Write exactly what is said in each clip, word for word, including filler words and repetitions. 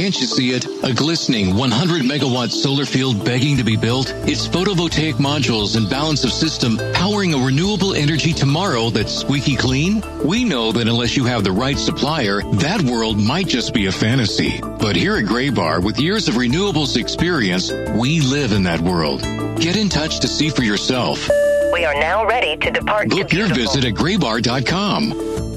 Can't you see it? A glistening one hundred megawatt solar field begging to be built? It's photovoltaic modules and balance of system powering a renewable energy tomorrow that's squeaky clean? We know that unless you have the right supplier, that world might just be a fantasy. But here at Graybar, with years of renewables experience, we live in that world. Get in touch to see for yourself. We are now ready to depart. Book your visit at graybar dot com.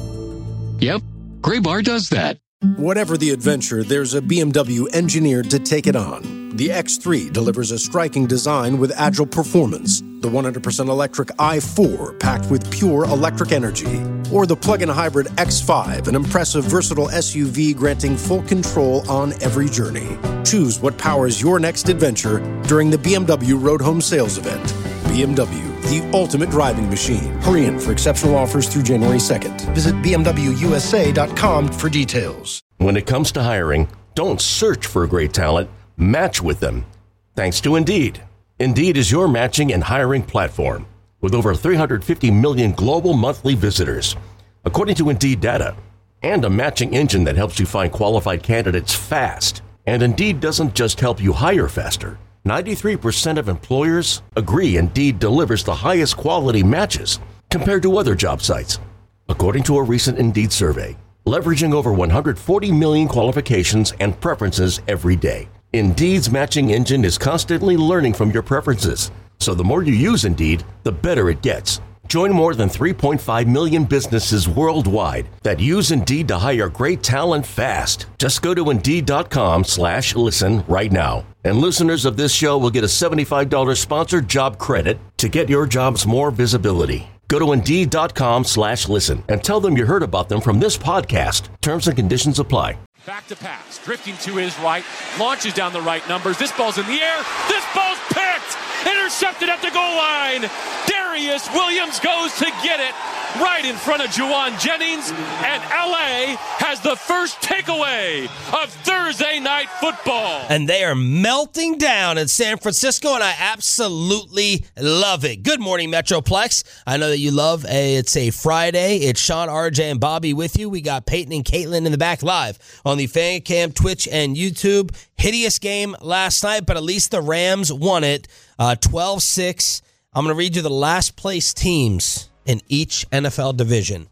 Yep, Graybar does that. Whatever the adventure, there's a B M W engineered to take it on. The X three delivers a striking design with agile performance. The one hundred percent electric i four, packed with pure electric energy. Or the plug-in hybrid X five, an impressive, versatile S U V granting full control on every journey. Choose what powers your next adventure during the B M W Road Home Sales Event. B M W, the ultimate driving machine. Hurry in for exceptional offers through January second. Visit b m w u s a dot com for details. When it comes to hiring, don't search for great talent, match with them. Thanks to Indeed. Indeed is your matching and hiring platform with over three hundred fifty million global monthly visitors, according to Indeed data, and a matching engine that helps you find qualified candidates fast. And Indeed doesn't just help you hire faster. ninety-three percent of employers agree Indeed delivers the highest quality matches compared to other job sites. According to a recent Indeed survey, leveraging over one hundred forty million qualifications and preferences every day, Indeed's matching engine is constantly learning from your preferences. So the more you use Indeed, the better it gets. Join more than three point five million businesses worldwide that use Indeed to hire great talent fast. Just go to Indeed.com slash listen right now. And listeners of this show will get a seventy-five dollars sponsored job credit to get your jobs more visibility. Go to Indeed.com slash listen and tell them you heard about them from this podcast. Terms and conditions apply. Back to pass, drifting to his right, launches down the right numbers. This ball's in the air. This ball's picked. Intercepted at the goal line. Darius Williams goes to get it right in front of Juwan Jennings, and L A has the first takeaway of Thursday Night Football. And they are melting down in San Francisco, and I absolutely love it. Good morning, Metroplex. I know that you love a, it's a Friday. It's Sean, R J, and Bobby with you. We got Peyton and Caitlin in the back live on the Fan Cam, Twitch, and YouTube. Hideous game last night, but at least the Rams won it uh, twelve six. I'm going to read you the last place teams in each N F L division.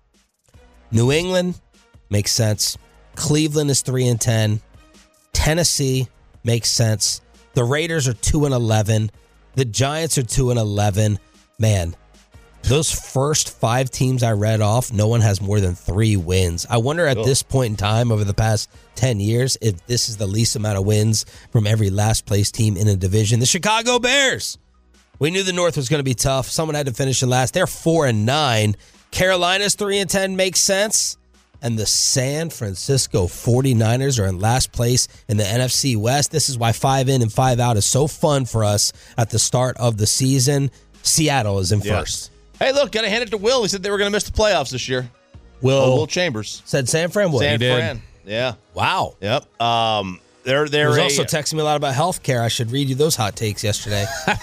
New England makes sense. Cleveland is three and ten. Tennessee makes sense. The Raiders are two and eleven. The Giants are two and eleven. Man, those first five teams I read off, no one has more than three wins. I wonder at cool. this point in time over the past ten years if this is the least amount of wins from every last place team in a division. The Chicago Bears. We knew the North was going to be tough. Someone had to finish it last. They're four and nine. Carolina's three and ten makes sense. And the San Francisco forty-niners are in last place in the N F C West. This is why five in and five out is so fun for us at the start of the season. Seattle is in yeah. first. Hey, look, got to hand it to Will. He said they were going to miss the playoffs this year. Will, oh, Will Chambers said San Fran would. San He Fran. did. Yeah. Wow. Yep. Um, they're they're he was a, also texting me a lot about healthcare. I should read you those hot takes yesterday.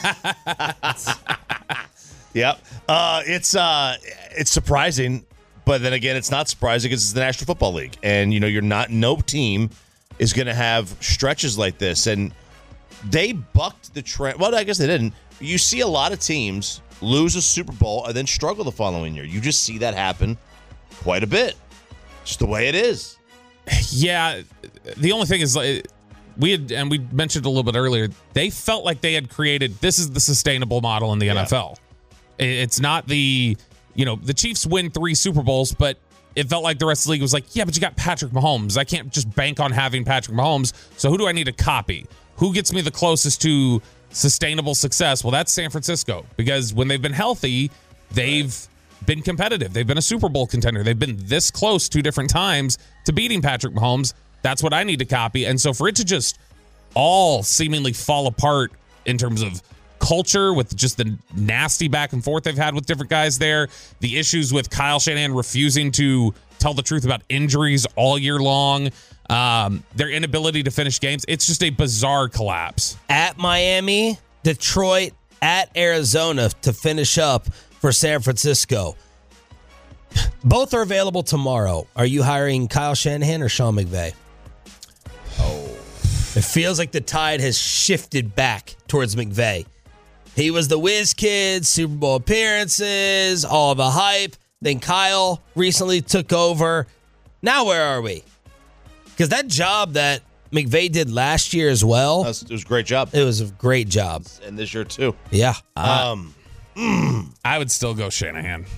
Yep. Uh, it's uh, it's surprising, but then again, it's not surprising because it's the National Football League, and you know you're not. No team is going to have stretches like this, and they bucked the trend. Well, I guess they didn't. You see a lot of teams lose a Super Bowl and then struggle the following year. You just see that happen quite a bit. It's the way it is. Yeah. The only thing is, like, we had, and we mentioned a little bit earlier, they felt like they had created, this is the sustainable model in the yeah. N F L. It's not the, you know, the Chiefs win three Super Bowls, but it felt like the rest of the league was like, yeah, but you got Patrick Mahomes. I can't just bank on having Patrick Mahomes. So who do I need to copy? Who gets me the closest to sustainable success? Well, that's San Francisco, because when they've been healthy, they've been competitive. They've been a Super Bowl contender. They've been this close two different times to beating Patrick Mahomes. That's what I need to copy. And so for it to just all seemingly fall apart in terms of culture, with just the nasty back and forth they've had with different guys there, the issues with Kyle Shanahan refusing to tell the truth about injuries all year long, um, their inability to finish games, it's just a bizarre collapse. At Miami, Detroit, at Arizona to finish up for San Francisco. Both are available tomorrow. Are you hiring Kyle Shanahan or Sean McVay? Oh, It feels like the tide has shifted back towards McVay. He was the whiz kid, Super Bowl appearances, all the hype. Then Kyle recently took over. Now where are we? Because that job that McVay did last year as well. That's, it was a great job. It was a great job. And this year too. Yeah. Um, mm. I would still go Shanahan.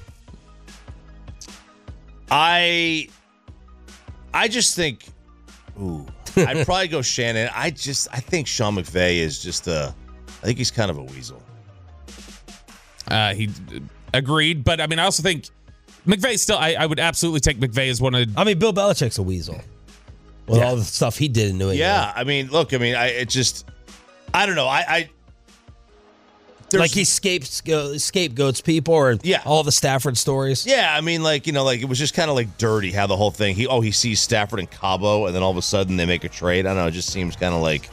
I, I just think, ooh, I'd probably go Shannon. I just, I think Sean McVay is just a, I think he's kind of a weasel. Uh, he agreed, but I mean, I also think McVay still. I, I would absolutely take McVay as one of. I mean, Bill Belichick's a weasel with yeah. all the stuff he did in New England. Yeah, I mean, look, I mean, I it just, I don't know, I, I like he scape, scapegoats people, or yeah. all the Stafford stories. Yeah, I mean, like you know, like it was just kind of like dirty how the whole thing. He oh he sees Stafford and Cabo, and then all of a sudden they make a trade. I don't know, it just seems kind of like,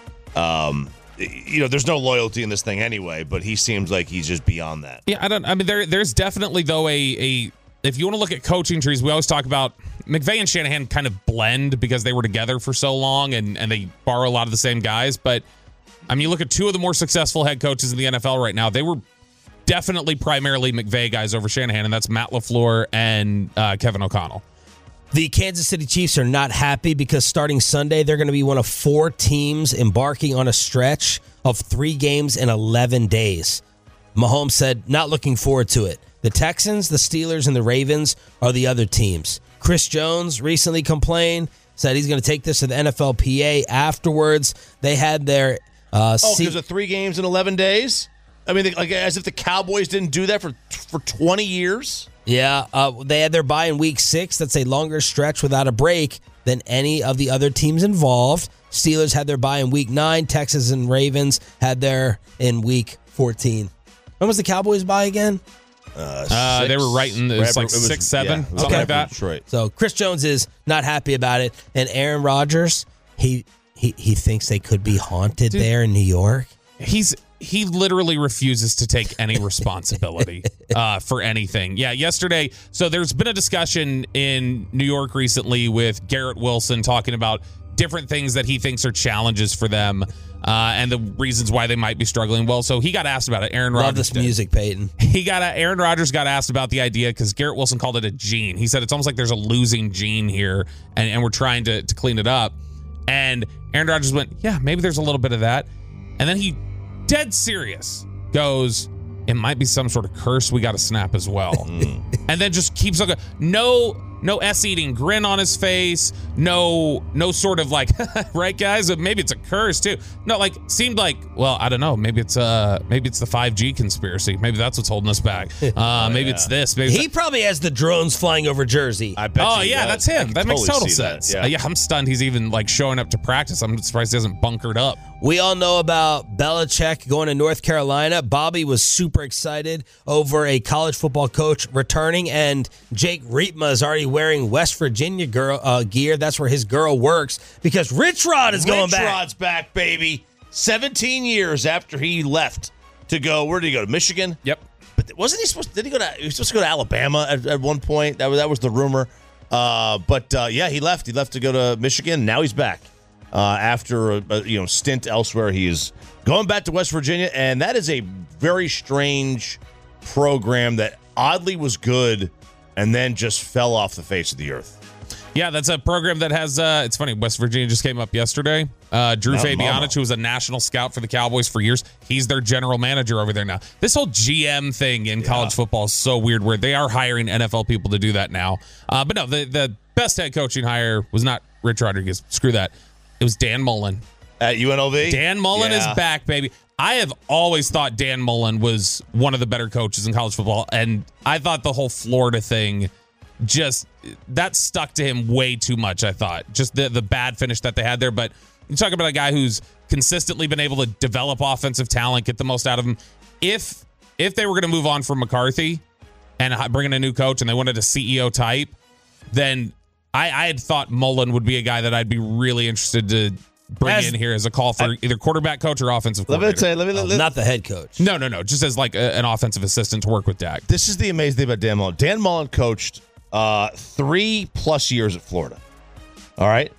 um. You know, there's no loyalty in this thing anyway, but he seems like he's just beyond that. Yeah, I don't. I mean, there, there's definitely though a a. If you want to look at coaching trees, we always talk about McVay and Shanahan kind of blend because they were together for so long and and they borrow a lot of the same guys. But I mean, you look at two of the more successful head coaches in the N F L right now. They were definitely primarily McVay guys over Shanahan, and that's Matt LaFleur and uh, Kevin O'Connell. The Kansas City Chiefs are not happy because starting Sunday, they're going to be one of four teams embarking on a stretch of three games in eleven days. Mahomes said, not looking forward to it. The Texans, the Steelers, and the Ravens are the other teams. Chris Jones recently complained, said he's going to take this to the N F L P A afterwards. They had their... Uh, oh, because of three games in eleven days? I mean, like as if the Cowboys didn't do that for for twenty years? Yeah, uh, they had their bye in week six. That's a longer stretch without a break than any of the other teams involved. Steelers had their bye in week nine. Texans and Ravens had their in week fourteen. When was the Cowboys bye again? Uh, uh, they were right in the, it was like it was, six, seven, yeah, something okay. like that. Detroit. So Chris Jones is not happy about it, and Aaron Rodgers, he he he thinks they could be haunted Dude, there in New York. He's he literally refuses to take any responsibility uh, for anything. Yeah, yesterday. So there's been a discussion in New York recently with Garrett Wilson talking about different things that he thinks are challenges for them uh, and the reasons why they might be struggling. Well, so he got asked about it. Aaron Rodgers. Love this did. music, Peyton. He got a, Aaron Rodgers got asked about the idea because Garrett Wilson called it a gene. He said it's almost like there's a losing gene here, and, and we're trying to, to clean it up. And Aaron Rodgers went, yeah, maybe there's a little bit of that. And then he, dead serious, goes, it might be some sort of curse we got to snap as well. And then just keeps on going. No, no S-eating grin on his face. No, no sort of like, right, guys? Maybe it's a curse too. No, like seemed like, well, I don't know. Maybe it's uh, maybe it's the five G conspiracy. Maybe that's what's holding us back. Uh, oh, maybe yeah. it's this. Maybe he it's probably has the drones flying over Jersey. I bet. Oh you yeah, does. that's him. That makes totally total sense. That, yeah. Uh, yeah, I'm stunned. He's even like showing up to practice. I'm surprised he hasn't bunkered up. We all know about Belichick going to North Carolina. Bobby was super excited over a college football coach returning, and Jake Riepma is already wearing West Virginia girl uh, gear. That's where his girl works because Rich Rod is going Rich back. Rich Rod's back, baby. seventeen years after he left to go. Where did he go? To Michigan? Yep. But wasn't he supposed? Did he go to? He was supposed to go to Alabama at, at one point. That was that was the rumor. Uh, but uh, yeah, he left. He left to go to Michigan. Now he's back. Uh, after a, a you know stint elsewhere, he is going back to West Virginia, and that is a very strange program that oddly was good and then just fell off the face of the earth. Yeah, that's a program that has. Uh, it's funny. West Virginia just came up yesterday. Uh, Drew Now, Fabianich, mama. who was a national scout for the Cowboys for years, he's their general manager over there now. This whole G M thing in Yeah. college football is so weird. Where they are hiring N F L people to do that now. Uh, but no, the the best head coaching hire was not Rich Rodriguez. Screw that. It was Dan Mullen. At U N L V? Dan Mullen Yeah. is back, baby. I have always thought Dan Mullen was one of the better coaches in college football, and I thought the whole Florida thing just that stuck to him way too much. I thought just the the bad finish that they had there. But you talk about a guy who's consistently been able to develop offensive talent, get the most out of him. If if they were going to move on from McCarthy and bring in a new coach, and they wanted a C E O type, then I, I had thought Mullen would be a guy that I'd be really interested to bring as, in here as a call for I, either quarterback coach or offensive let coordinator. Me tell you, let me, let, oh, not the head coach. No, no, no. Just as like a, an offensive assistant to work with Dak. This is the amazing thing about Dan Mullen. Dan Mullen coached uh, three plus years at Florida. All right. He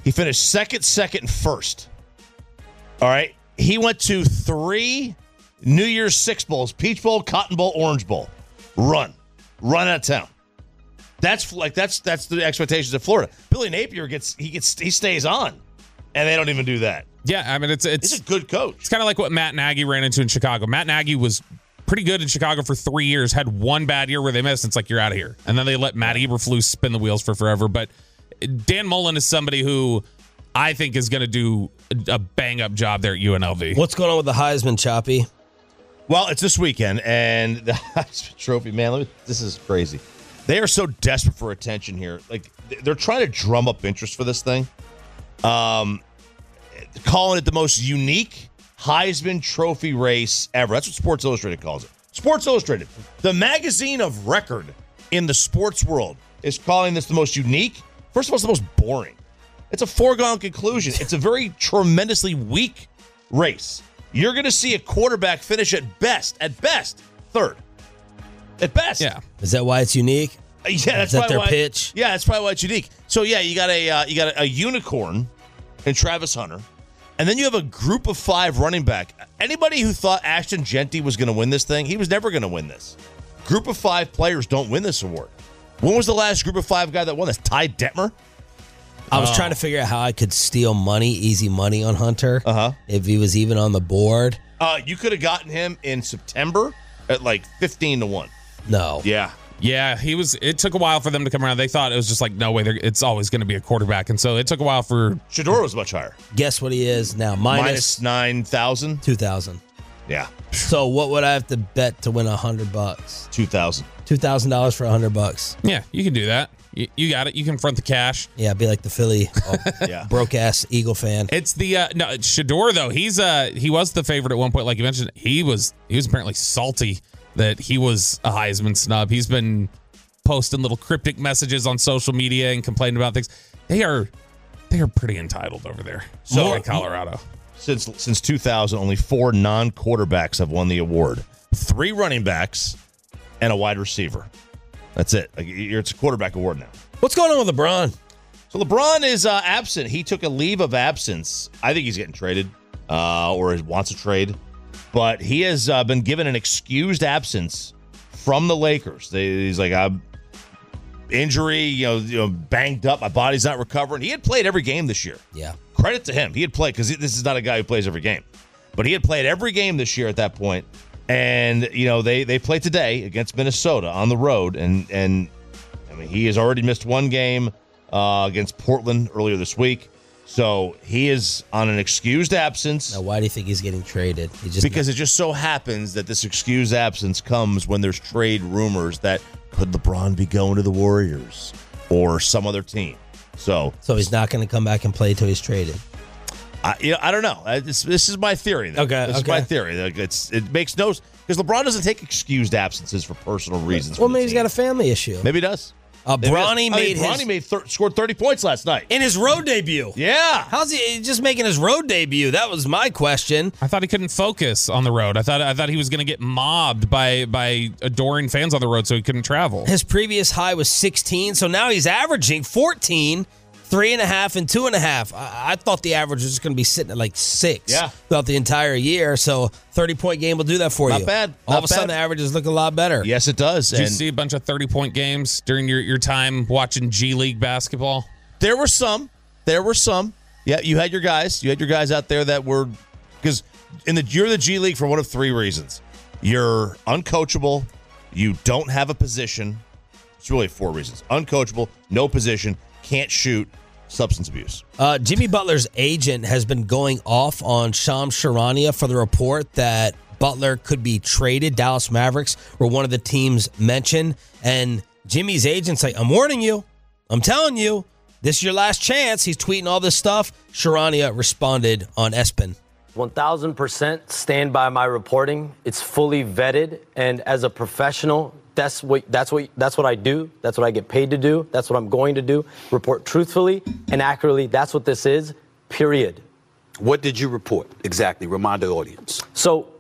He finished second, second, and first. All right. He went to three New Year's Six Bowls, Peach Bowl, Cotton Bowl, Orange Bowl. Run. Run out of town. That's like that's that's the expectations of Florida. Billy Napier gets he gets he stays on, and they don't even do that. Yeah, I mean it's it's He's a good coach. It's kind of like what Matt Nagy ran into in Chicago. Matt Nagy was pretty good in Chicago for three years. Had one bad year where they missed. It's like you're out of here, and then they let Matt Eberflus spin the wheels for forever. But Dan Mullen is somebody who I think is going to do a bang up job there at U N L V. What's going on with the Heisman, Choppy? Well, it's this weekend, and the Heisman Trophy, man, let me, this is crazy. They are so desperate for attention here. Like, they're trying to drum up interest for this thing. Um, calling it the most unique Heisman Trophy race ever. That's what Sports Illustrated calls it. Sports Illustrated, the magazine of record in the sports world, is calling this the most unique. First of all, it's the most boring. It's a foregone conclusion. It's a very tremendously weak race. You're going to see a quarterback finish at best, at best, third. At best. Yeah. Is that why it's unique? Yeah, that's Is that probably their why, pitch? Yeah, that's probably why it's unique. So yeah, you got a uh, you got a, a unicorn in Travis Hunter, and then you have a group of five running back. Anybody who thought Ashton Genty was going to win this thing, he was never going to win this. Group of five players don't win this award. When was the last group of five guy that won this? Ty Detmer. I was oh. trying to figure out how I could steal money, easy money on Hunter. Uh huh. If he was even on the board. Uh, you could have gotten him in September at like fifteen to one. No. Yeah. Yeah, he was. It took a while for them to come around. They thought it was just like, no way, it's always going to be a quarterback. And so it took a while for. Shedeur was much higher. Guess what he is now? Minus, Minus nine thousand. two thousand. Yeah. So what would I have to bet to win a hundred bucks? Two thousand. Two thousand dollars for a hundred bucks. Yeah, you can do that. You, you got it. You can front the cash. Yeah, be like the Philly oh, yeah. broke ass Eagle fan. It's the uh, no Shedeur though. He's uh he was the favorite at one point, like you mentioned. He was he was apparently salty that he was a Heisman snub. He's been posting little cryptic messages on social media and complaining about things. They are they are pretty entitled over there. So More, in Colorado. Since since two thousand, only four non-quarterbacks have won the award. Three running backs and a wide receiver. That's it. Like, it's a quarterback award now. What's going on with LeBron? So LeBron is uh, absent. He took a leave of absence. I think he's getting traded uh, or wants a trade. But he has uh, been given an excused absence from the Lakers. They, he's like, I'm injury, you know, you know, banged up. My body's not recovering. He had played every game this year. Yeah. Credit to him. He had played, because this is not a guy who plays every game. But he had played every game this year at that point. And, you know, they, they played today against Minnesota on the road. And, and I mean, he has already missed one game uh, against Portland earlier this week. So he is on an excused absence. Now, why do you think he's getting traded? He just because not- it just so happens that this excused absence comes when there's trade rumors that could LeBron be going to the Warriors or some other team. So, so he's not going to come back and play until he's traded. I, you know, I don't know. I, this, this is my theory. Though. Okay, this okay. is my theory. Like, it's it makes no because LeBron doesn't take excused absences for personal reasons. Well, maybe he's got a family issue. Maybe he does. Uh, Bronny I made mean, Bronny his made thir- scored thirty points last night in his road debut. Yeah, how's he just making his road debut? That was my question. I thought he couldn't focus on the road. I thought I thought he was going to get mobbed by by adoring fans on the road, so he couldn't travel. His previous high was sixteen, so now he's averaging fourteen. Three and a half and two and a half. I, I thought the average was just going to be sitting at like six yeah. throughout the entire year. So thirty-point game will do that for Not you. Bad. All Not of a sudden, bad. the averages look a lot better. Yes, it does. Did and you see a bunch of thirty-point games during your, your time watching G League basketball? There were some. There were some. Yeah, you had your guys. You had your guys out there that were because in the you're the G League for one of three reasons. You're uncoachable. You don't have a position. It's really four reasons. Uncoachable, no position, can't shoot. Substance abuse. Uh, Jimmy Butler's agent has been going off on Shams Charania for the report that Butler could be traded. Dallas Mavericks were one of the teams mentioned. And Jimmy's agent's like, I'm warning you. I'm telling you. This is your last chance. He's tweeting all this stuff. Charania responded on ESPN. one thousand percent stand by my reporting. It's fully vetted. And as a professional, That's what that's what that's what I do. That's what I get paid to do. That's what I'm going to do. Report truthfully and accurately. That's what this is. Period. What did you report exactly? Remind the audience. So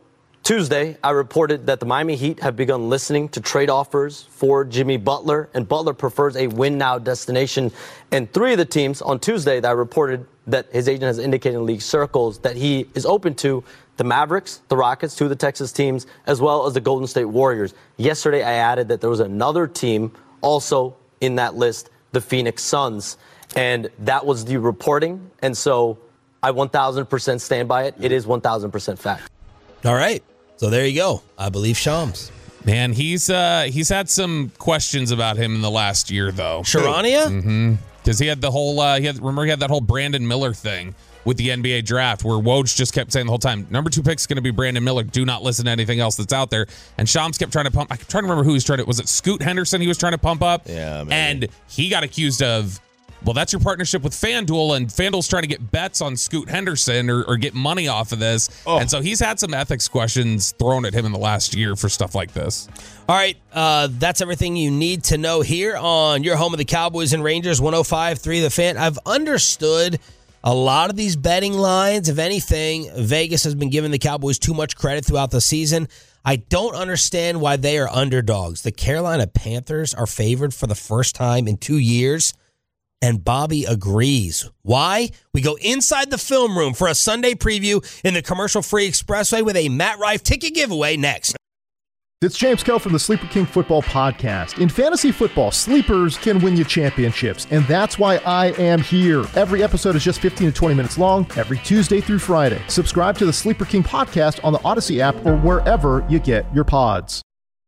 Tuesday, I reported that the Miami Heat have begun listening to trade offers for Jimmy Butler, and Butler prefers a win-now destination. And three of the teams on Tuesday that I reported that his agent has indicated in league circles that he is open to: the Mavericks, the Rockets, two of the Texas teams, as well as the Golden State Warriors. Yesterday, I added that there was another team also in that list, the Phoenix Suns. And that was the reporting. And so I one thousand percent stand by it. It is one thousand percent fact. All right. So there you go. I believe Shams. Man, he's uh, he's had some questions about him in the last year, though. Sharania? Mm-hmm. Because he had the whole, uh, he had, remember he had that whole Brandon Miller thing with the N B A draft where Woj just kept saying the whole time, number two pick is going to be Brandon Miller. Do not listen to anything else that's out there. And Shams kept trying to pump. I'm trying to remember who he was trying to, was it Scoot Henderson he was trying to pump up? Yeah, maybe. And he got accused of, well, that's your partnership with FanDuel, and FanDuel's trying to get bets on Scoot Henderson or, or get money off of this. Oh. And so he's had some ethics questions thrown at him in the last year for stuff like this. All right, uh, that's everything you need to know here on your home of the Cowboys and Rangers, one oh five point three The Fan. I've understood a lot of these betting lines. If anything, Vegas has been giving the Cowboys too much credit throughout the season. I don't understand why they are underdogs. The Carolina Panthers are favored for the first time in two years. And Bobby agrees. Why? We go inside the film room for a Sunday preview in the commercial-free Expressway with a Matt Rife ticket giveaway next. It's James Koh from the Sleeper King Football Podcast. In fantasy football, sleepers can win you championships, and that's why I am here. Every episode is just fifteen to twenty minutes long, every Tuesday through Friday. Subscribe to the Sleeper King Podcast on the Odyssey app or wherever you get your pods.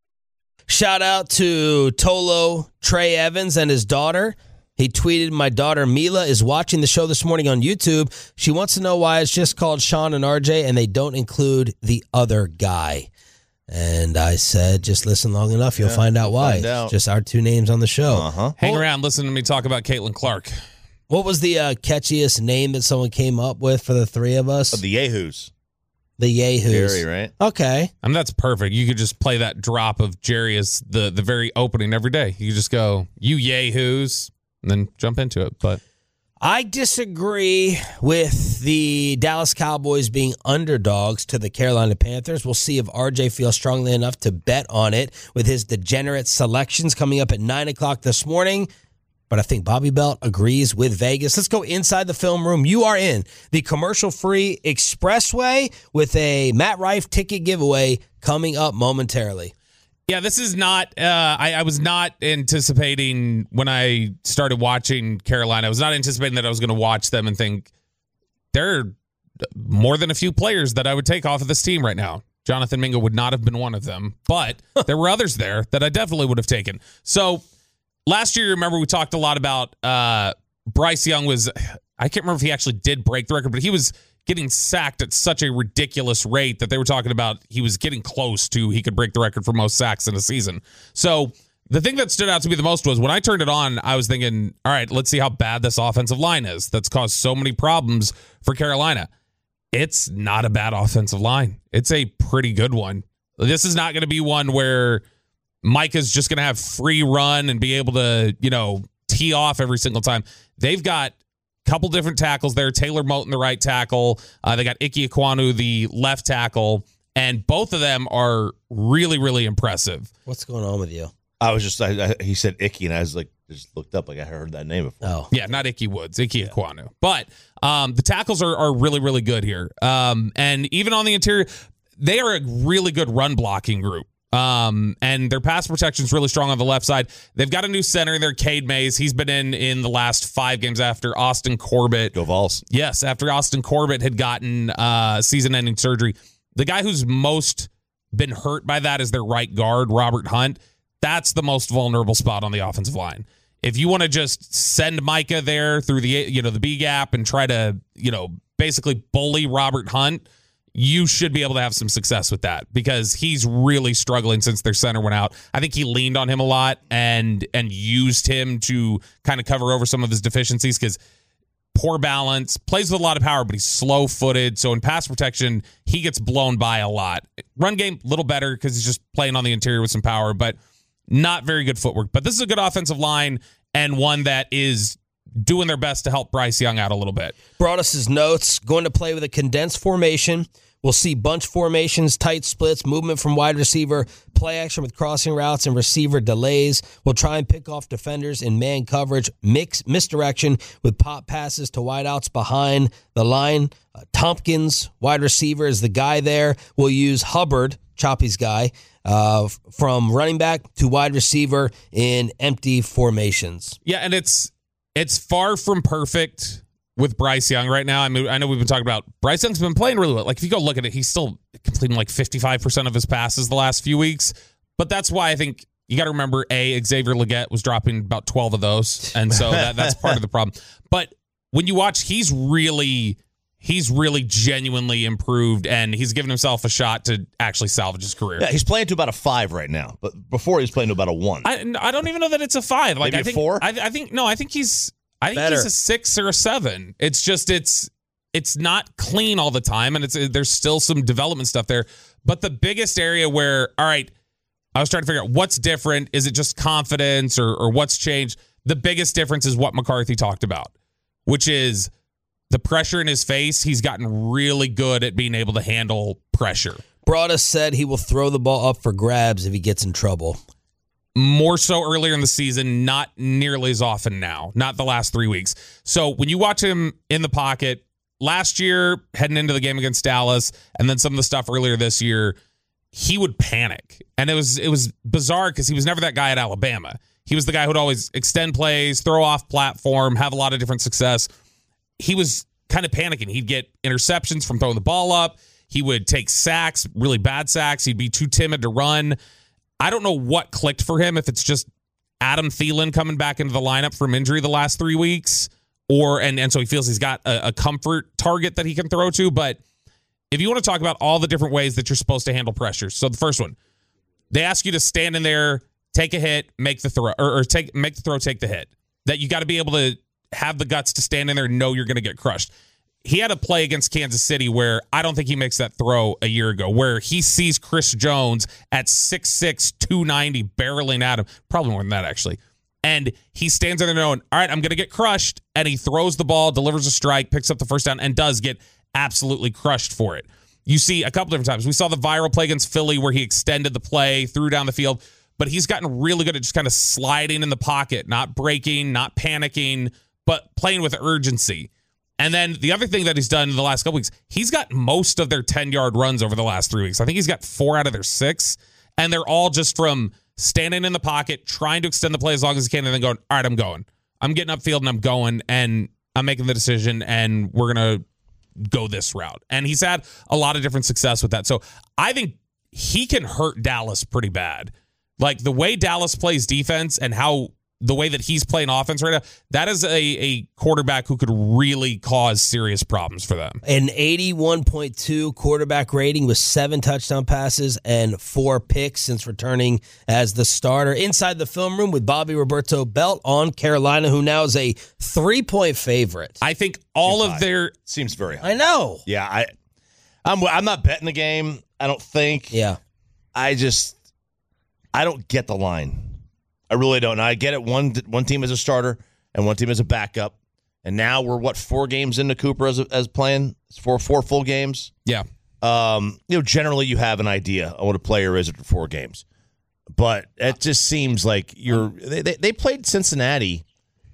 Shout out to Tolo Trey Evans and his daughter. He tweeted, my daughter Mila is watching the show this morning on YouTube. She wants to know why it's just called Sean and R J and they don't include the other guy. And I said, just listen long enough. You'll yeah, find out why. Find out. It's just our two names on the show. Uh-huh. Hang around. Listen to me talk about Caitlin Clark. What was the uh, catchiest name that someone came up with for the three of us? Oh, the Yahoos. The Yahoos. Jerry, right? Okay. I mean, that's perfect. You could just play that drop of Jerry as the, the very opening every day. You could just go, you Yahoos. And then jump into it. But I disagree with the Dallas Cowboys being underdogs to the Carolina Panthers. We'll see if R J feels strongly enough to bet on it with his degenerate selections coming up at nine o'clock this morning. But I think Bobby Belt agrees with Vegas. Let's go inside the film room. You are in the commercial-free Expressway with a Matt Rife ticket giveaway coming up momentarily. Yeah, this is not, uh, I, I was not anticipating when I started watching Carolina, I was not anticipating that I was going to watch them and think, there are more than a few players that I would take off of this team right now. Jonathan Mingo would not have been one of them, but there were others there that I definitely would have taken. So last year, remember, we talked a lot about uh, Bryce Young was, I can't remember if he actually did break the record, but he was getting sacked at such a ridiculous rate that they were talking about he was getting close to he could break the record for most sacks in a season. So the thing that stood out to me the most was when I turned it on, I was thinking, all right, let's see how bad this offensive line is that's caused so many problems for Carolina. It's not a bad offensive line. It's a pretty good one. This is not going to be one where Micah's just going to have free run and be able to, you know, tee off every single time. They've got couple different tackles there. Taylor Moton, the right tackle. Uh, they got Ike Ekwonu, the left tackle. And both of them are really, really impressive. What's going on with you? I was just, I, I, he said Icky, and I was like, just looked up like I heard that name before. Oh. Yeah, not Icky Woods, Ike yeah. Ekwonu. But um, the tackles are, are really, really good here. Um, and even on the interior, they are a really good run blocking group. Um, and their pass protection is really strong on the left side. They've got a new center there, Cade Mays. He's been in in the last five games after Austin Corbett. Go Vols. Yes, after Austin Corbett had gotten uh, season-ending surgery. The guy who's most been hurt by that is their right guard, Robert Hunt. That's the most vulnerable spot on the offensive line. If you want to just send Micah there through the you know the B gap and try to you know basically bully Robert Hunt, you should be able to have some success with that because he's really struggling since their center went out. I think he leaned on him a lot and and used him to kind of cover over some of his deficiencies because poor balance, plays with a lot of power, but he's slow-footed. So in pass protection, he gets blown by a lot. Run game, a little better because he's just playing on the interior with some power, but not very good footwork. But this is a good offensive line and one that is doing their best to help Bryce Young out a little bit. Brought us his notes. Going to play with a condensed formation We'll see bunch formations, tight splits, movement from wide receiver, play action with crossing routes, and receiver delays. We'll try and pick off defenders in man coverage, mix misdirection with pop passes to wideouts behind the line. Uh, Tompkins, wide receiver, is the guy there. We'll use Hubbard, Choppy's guy, uh, from running back to wide receiver in empty formations. Yeah, and it's it's far from perfect with Bryce Young right now. I mean, I know we've been talking about Bryce Young's been playing really well. Like, if you go look at it, he's still completing like fifty-five percent of his passes the last few weeks. But that's why I think you got to remember, A, Xavier Legette was dropping about twelve of those. And so that, that's part of the problem. But when you watch, he's really, he's really genuinely improved, and he's given himself a shot to actually salvage his career. Yeah, he's playing to about a five right now. But before he was playing to about a one. I, I don't even know that it's a five. Like, Maybe I think, a four? I, I think, no, I think he's... I think Better. he's a six or a seven. It's just it's it's not clean all the time, and it's there's still some development stuff there. But the biggest area where, all right, I was trying to figure out what's different. Is it just confidence or or what's changed? The biggest difference is what McCarthy talked about, which is the pressure in his face. He's gotten really good at being able to handle pressure. Broadus said he will throw the ball up for grabs if he gets in trouble. More so earlier in the season, not nearly as often now, not the last three weeks. So when you watch him in the pocket, last year, heading into the game against Dallas, and then some of the stuff earlier this year, he would panic. And it was it was bizarre because he was never that guy at Alabama. He was the guy who would always extend plays, throw off platform, have a lot of different success. He was kind of panicking. He'd get interceptions from throwing the ball up. He would take sacks, really bad sacks. He'd be too timid to run. I don't know what clicked for him, if it's just Adam Thielen coming back into the lineup from injury the last three weeks, or and, and so he feels he's got a, a comfort target that he can throw to. But if you want to talk about all the different ways that you're supposed to handle pressure, so the first one, they ask you to stand in there, take a hit, make the throw, or, or take make the throw, take the hit. That you got to be able to have the guts to stand in there and know you're going to get crushed. He had a play against Kansas City where I don't think he makes that throw a year ago, where he sees Chris Jones at six six, two ninety barreling at him. Probably more than that, actually. And he stands there knowing, all right, I'm going to get crushed. And he throws the ball, delivers a strike, picks up the first down, and does get absolutely crushed for it. You see a couple different times. We saw the viral play against Philly where he extended the play, threw down the field. But he's gotten really good at just kind of sliding in the pocket, not breaking, not panicking, but playing with urgency. And then the other thing that he's done in the last couple weeks, he's got most of their ten-yard runs over the last three weeks. I think he's got four out of their six, and they're all just from standing in the pocket, trying to extend the play as long as he can, and then going, all right, I'm going. I'm getting upfield, and I'm going, and I'm making the decision, and we're going to go this route. And he's had a lot of different success with that. So I think he can hurt Dallas pretty bad. Like, the way Dallas plays defense and how the way that he's playing offense right now, that is a, a quarterback who could really cause serious problems for them. An eighty-one point two quarterback rating with seven touchdown passes and four picks since returning as the starter. Inside the film room with Bobby Roberto Belt on Carolina, who now is a three-point favorite. I think all Too of high. their... Seems very high. I know. Yeah, I, I'm I'm not betting the game, I don't think. Yeah. I just, I don't get the line. I really don't. Now, I get it. One one team is a starter and one team is a backup. And now we're, what, four games into Cooper as as playing? It's four, four full games? Yeah. Um, you know, generally you have an idea on what a player is after four games. But it just seems like you're they, they, they played Cincinnati,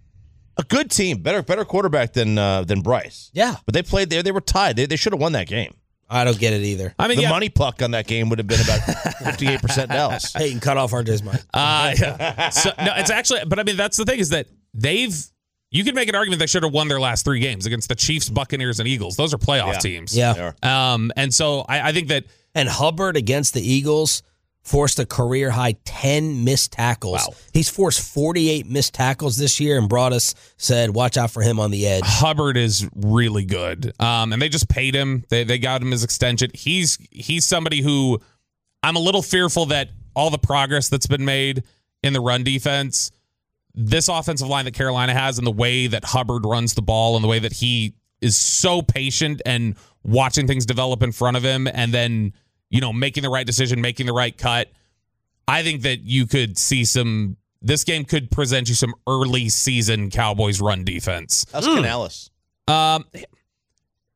a good team, better better quarterback than uh, than Bryce. Yeah. But they played there. They were tied. They, they should have won that game. I don't get it either. I mean, the yeah. money puck on that game would have been about fifty-eight percent Dallas. Hey, you can cut off R J's mic. Uh, yeah. So, no, it's actually, but I mean, that's the thing is that they've, you could make an argument they should have won their last three games against the Chiefs, Buccaneers, and Eagles. Those are playoff Yeah. teams. Yeah. Um, and so I, I think that, And Hubbard against the Eagles forced a career-high ten missed tackles. Wow. He's forced forty-eight missed tackles this year, and Broadus said, watch out for him on the edge. Hubbard is really good. Um, and they just paid him. They they got him his extension. He's he's somebody who I'm a little fearful that all the progress that's been made in the run defense, this offensive line that Carolina has and the way that Hubbard runs the ball and the way that he is so patient and watching things develop in front of him and then, you know, making the right decision, making the right cut. I think that you could see some, this game could present you some early season Cowboys run defense. How's Canales? Um,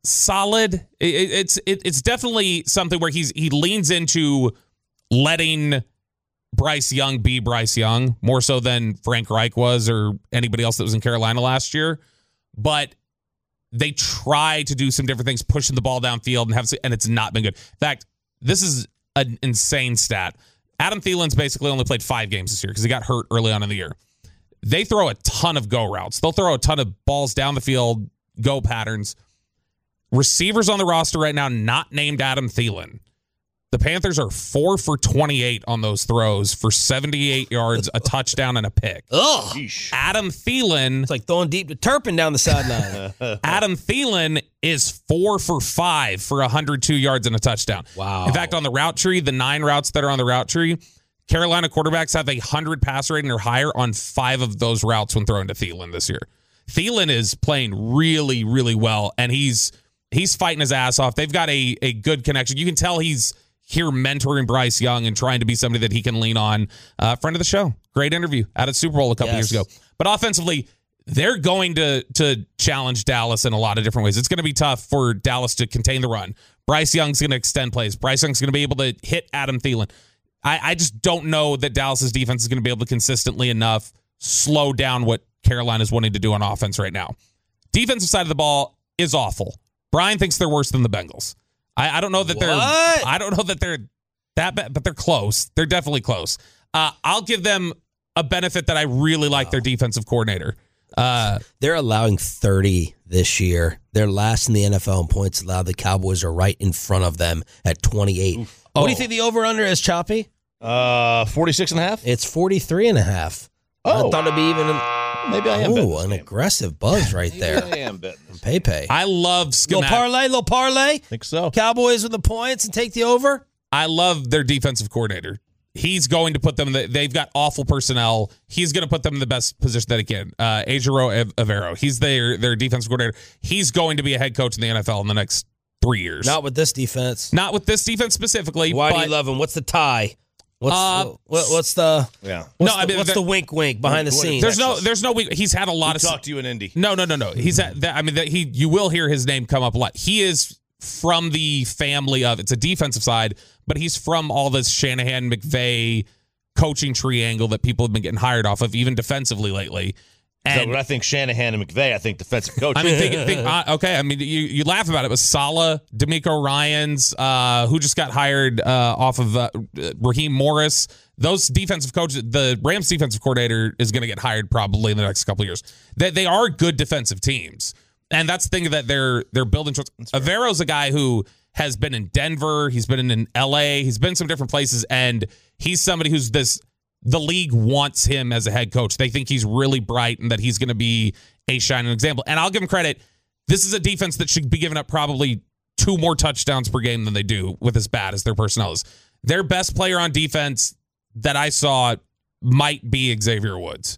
solid. It, it's it, it's definitely something where he's he leans into letting Bryce Young be Bryce Young more so than Frank Reich was or anybody else that was in Carolina last year. But they try to do some different things, pushing the ball downfield and have, and it's not been good. In fact, this is an insane stat. Adam Thielen's basically only played five games this year because he got hurt early on in the year. They throw a ton of go routes. They'll throw a ton of balls down the field, go patterns. Receivers on the roster right now not named Adam Thielen. The Panthers are four for twenty-eight on those throws for seventy-eight yards, a touchdown, and a pick. Ugh. Adam Thielen. It's like throwing deep to Turpin down the sideline. Adam Thielen is four for five for one hundred two yards and a touchdown. Wow. In fact, on the route tree, the nine routes that are on the route tree, Carolina quarterbacks have a one hundred pass rating or higher on five of those routes when thrown to Thielen this year. Thielen is playing really, really well, and he's he's fighting his ass off. They've got a, a good connection. You can tell he's here mentoring Bryce Young and trying to be somebody that he can lean on. Uh, friend of the show. Great interview out at Super Bowl a couple Yes. years ago. But offensively, they're going to to challenge Dallas in a lot of different ways. It's going to be tough for Dallas to contain the run. Bryce Young's going to extend plays. Bryce Young's going to be able to hit Adam Thielen. I, I just don't know that Dallas's defense is going to be able to consistently enough slow down what Carolina's wanting to do on offense right now. Defensive side of the ball is awful. Brian thinks they're worse than the Bengals. I, I don't know that What? they're. I don't know that they're that bad, but they're close. They're definitely close. Uh, I'll give them a benefit that I really like their defensive coordinator. Uh, They're allowing thirty this year. They're last in the N F L in points allowed. The Cowboys are right in front of them at twenty-eight. Oof. What Oh. do you think the over-under is, Choppy? Uh, forty-six and a half? It's forty-three and a half. Oh. I thought it'd be even. An, Maybe I am betting ooh, this an game. aggressive buzz right there. Maybe I am betting this. Pepe. I love Little schematic. parlay, little parlay. think so. Cowboys with the points and take the over. I love their defensive coordinator. He's going to put them. In the, they've got awful personnel. He's going to put them in the best position that he can. Uh, Ejiro Avero. He's their their defensive coordinator. He's going to be a head coach in the N F L in the next three years. Not with this defense. Not with this defense specifically. Why but, do you love him? What's the tie? What's Uh, what, what's the Yeah. what's No, the, I mean, what's there- the wink wink behind the What- scenes? There's no. There's no. weak- He's had a lot We'll of. talk to you in Indy. No, no, no, no. He's at. That, I mean, that he. You will hear his name come up a lot. He is from the family of. It's a defensive side, but he's from all this Shanahan McVay coaching triangle that people have been getting hired off of, even defensively lately. So And when I think Shanahan and McVay, I think defensive coach. I mean, think, think, uh, okay. I mean, you, you laugh about it, but Saleh, D'Amico Ryans, uh, who just got hired uh, off of uh, Raheem Morris. Those defensive coaches, the Rams defensive coordinator is going to get hired probably in the next couple of years. They, they are good defensive teams, and that's the thing that they're they're building. Avero's a guy who has been in Denver, he's been in L A, he's been in some different places, and he's somebody who's this. The league wants him as a head coach. They think he's really bright and that he's going to be a shining example. And I'll give him credit. This is a defense that should be giving up probably two more touchdowns per game than they do with as bad as their personnel is. Their best player on defense that I saw might be Xavier Woods.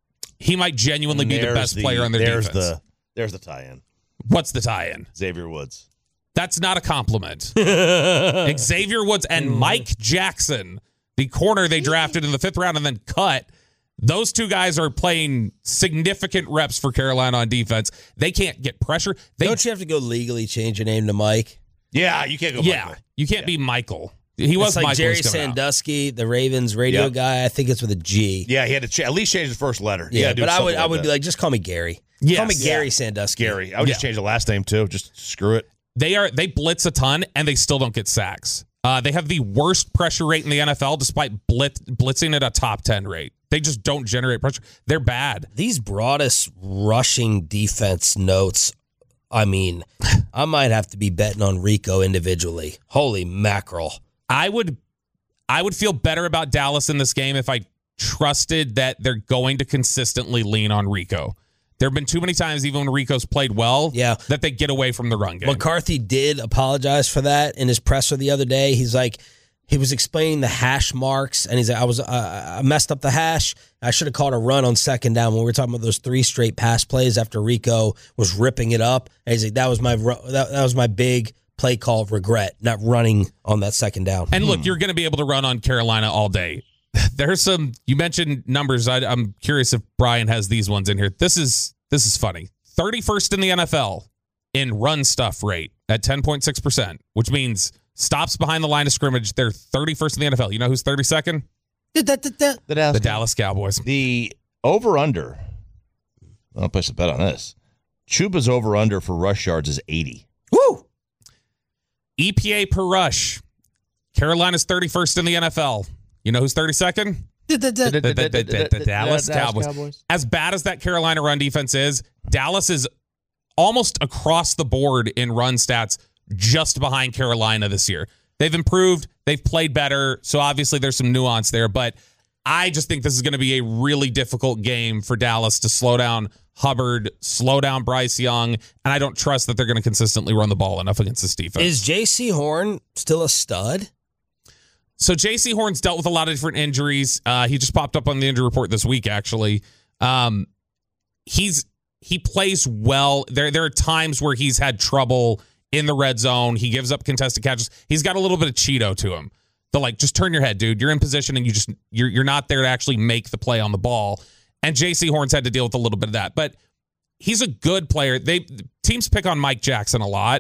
He might genuinely be the There's best player on their there's defense. The, there's the tie-in. What's the tie-in? Xavier Woods. That's not a compliment. Xavier Woods and Mike Jackson, the corner they drafted in the fifth round and then cut, those two guys are playing significant reps for Carolina on defense. They can't get pressure. They, Don't you have to go legally change your name to Mike? Yeah, you can't go yeah, Michael. you can't be Michael. He was It's like Michael Jerry who's coming out. Sandusky, the Ravens radio Yep. guy. I think it's with a G. Yeah, he had to ch- at least change the first letter. Yeah, Yeah, but I would I would be like, just call me Gary. Yes. Call me Gary Yeah. Sandusky. Gary. I would just Yeah. change the last name too. Just screw it. They are they blitz a ton and they still don't get sacks. Uh, they have the worst pressure rate in the N F L despite blitz, blitzing at a top ten rate. They just don't generate pressure. They're bad. These broadest rushing defense notes, I mean, I might have to be betting on Rico individually. Holy mackerel. I would I would feel better about Dallas in this game if I trusted that they're going to consistently lean on Rico. There have been too many times, even when Rico's played well, Yeah. that they get away from the run game. McCarthy did apologize for that in his presser the other day. He's like, he was explaining the hash marks, and he's like, I was uh, I messed up the hash. I should have called a run on second down when we were talking about those three straight pass plays after Rico was ripping it up. And he's like, that was my ru- that, that was my big play call of regret, not running on that second down. And look, you're going to be able to run on Carolina all day. There's some, you mentioned numbers. I, I'm curious if Brian has these ones in here. This is this is funny. thirty-first in the N F L in run stuff rate at ten point six percent, which means stops behind the line of scrimmage. They're thirty-first in the N F L. You know who's thirty-second? The Dallas, the Dallas Cowboys. The over-under, I'll place a bet on this. Chuba's over-under for rush yards is eighty. Woo! E P A per rush. Carolina's thirty-first in the N F L. You know who's thirty-second? The, the, the, the, the Dallas Cowboys. Cowboys. As bad as that Carolina run defense is, Dallas is almost across the board in run stats just behind Carolina this year. They've improved. They've played better. So obviously there's some nuance there. But I just think this is going to be a really difficult game for Dallas to slow down Hubbard, slow down Bryce Young. And I don't trust that they're going to consistently run the ball enough against this defense. Is J C Horn still a stud? So J C Horn's dealt with a lot of different injuries. Uh, he just popped up on the injury report this week, actually. Um, he's he plays well. There, there are times where he's had trouble in the red zone. He gives up contested catches. He's got a little bit of Cheeto to him. So like, just turn your head, dude. You're in position and you just you're you're not there to actually make the play on the ball. And J C Horn's had to deal with a little bit of that, but he's a good player. They teams pick on Mike Jackson a lot.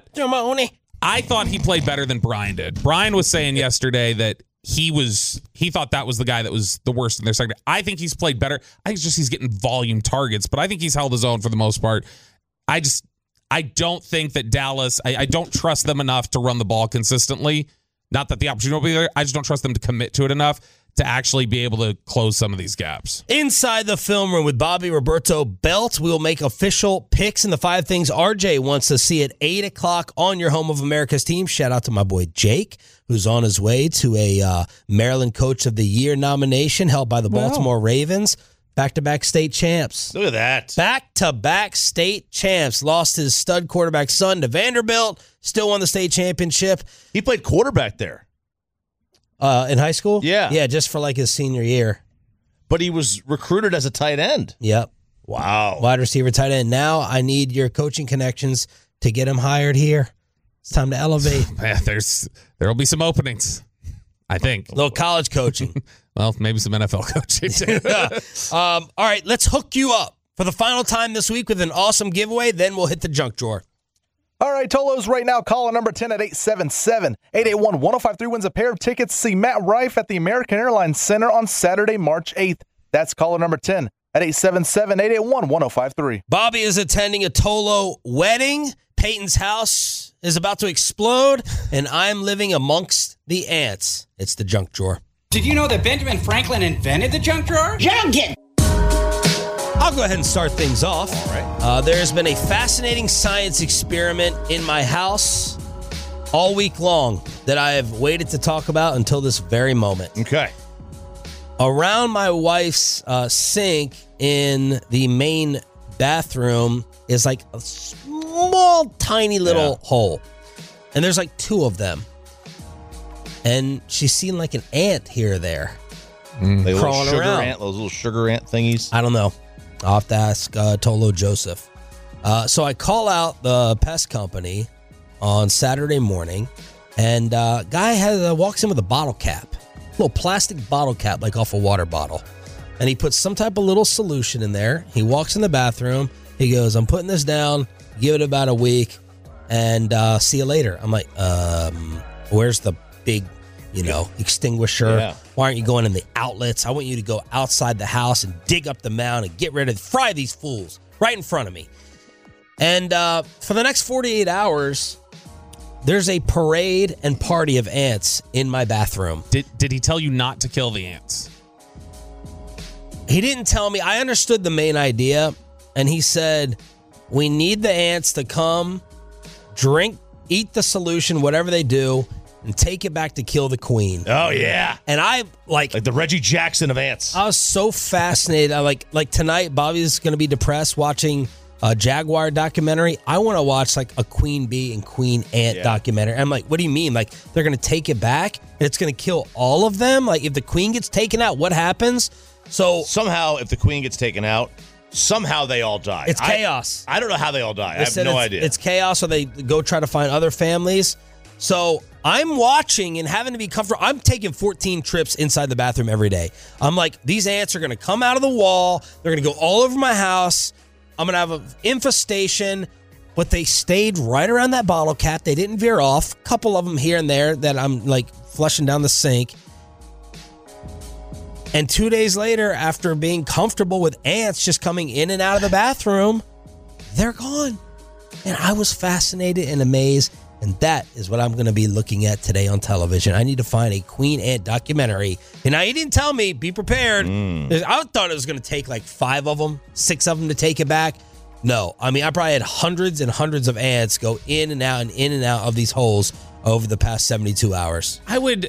I thought he played better than Brian did. Brian was saying yesterday that he was he thought that was the guy that was the worst in their sector. I think he's played better. I think it's just he's getting volume targets, but I think he's held his own for the most part. I just I don't think that Dallas, I, I don't trust them enough to run the ball consistently. Not that the opportunity will be there. I just don't trust them to commit to it enough to actually be able to close some of these gaps. Inside the film room with Bobby Roberto Belt, we will make official picks in the five things R J wants to see at eight o'clock on your Home of America's team. Shout out to my boy Jake, who's on his way to a uh, Maryland Coach of the Year nomination held by the Baltimore wow. Ravens. Back-to-back state champs. Look at that. Back-to-back state champs. Lost his stud quarterback son to Vanderbilt. Still won the state championship. He played quarterback there. Uh, in high school? Yeah. Yeah, just for like his senior year. But he was recruited as a tight end. Yep. Wow. Wide receiver, tight end. Now I need your coaching connections to get him hired here. It's time to elevate. Yeah, there's there will be some openings, I think. A little college coaching. Well, maybe some N F L coaching too. um, all right, let's hook you up for the final time this week with an awesome giveaway. Then we'll hit the junk drawer. All right, Tolos right now. Call number ten at eight seven seven, eight eight one, one oh five three. Wins a pair of tickets to see Matt Rife at the American Airlines Center on Saturday, March eighth. That's caller number ten at eight seven seven, eight eight one, one oh five three. Bobby is attending a Tolo wedding. Peyton's house is about to explode, and I'm living amongst the ants. It's the junk drawer. Did you know that Benjamin Franklin invented the junk drawer? Junk it! I'll go ahead and start things off. All right. Uh, there has been a fascinating science experiment in my house all week long that I have waited to talk about until this very moment. Okay. Around my wife's uh, sink in the main bathroom is like a small, tiny little yeah. hole. And there's like two of them. And she's seen like an ant here or there. Mm. Like crawling little sugar around. Ant, those little sugar ant thingies. I don't know. I'll have to ask uh, Tolo Joseph. Uh, so I call out the pest company on Saturday morning, and uh, guy has uh, walks in with a bottle cap, a little plastic bottle cap like off a water bottle, and he puts some type of little solution in there. He walks in the bathroom. He goes, "I'm putting this down. Give it about a week, and uh, see you later." I'm like, um, "Where's the big, you know, extinguisher? Yeah. Why aren't you going in the outlets? I want you to go outside the house and dig up the mound and get rid of, fry these fools right in front of me." And uh, for the next forty-eight hours, there's a parade and party of ants in my bathroom. Did did he tell you not to kill the ants? He didn't tell me. I understood the main idea, and he said, we need the ants to come, drink, eat the solution, whatever they do, and take it back to kill the queen. Oh, yeah. And I, like... Like the Reggie Jackson of ants. I was so fascinated. I like, like tonight, Bobby's going to be depressed watching a Jaguar documentary. I want to watch, like, a queen bee and queen ant yeah. documentary. I'm like, what do you mean? Like, they're going to take it back, and it's going to kill all of them? Like, if the queen gets taken out, what happens? So somehow, if the queen gets taken out, somehow they all die. It's chaos. I, I don't know how they all die. They I have no it's, idea. It's chaos, or they go try to find other families. So I'm watching and having to be comfortable. I'm taking fourteen trips inside the bathroom every day. I'm like, these ants are going to come out of the wall. They're going to go all over my house. I'm going to have an infestation. but they stayed right around that bottle cap. They didn't veer off. A couple of them here and there that I'm like flushing down the sink. And two days later, after being comfortable with ants just coming in and out of the bathroom, they're gone. And I was fascinated and amazed. And that is what I'm going to be looking at today on television. I need to find a queen ant documentary. And now, he didn't tell me, be prepared. Mm. I thought it was going to take like five of them, six of them to take it back. No. I mean, I probably had hundreds and hundreds of ants go in and out and in and out of these holes over the past seventy-two hours. I would...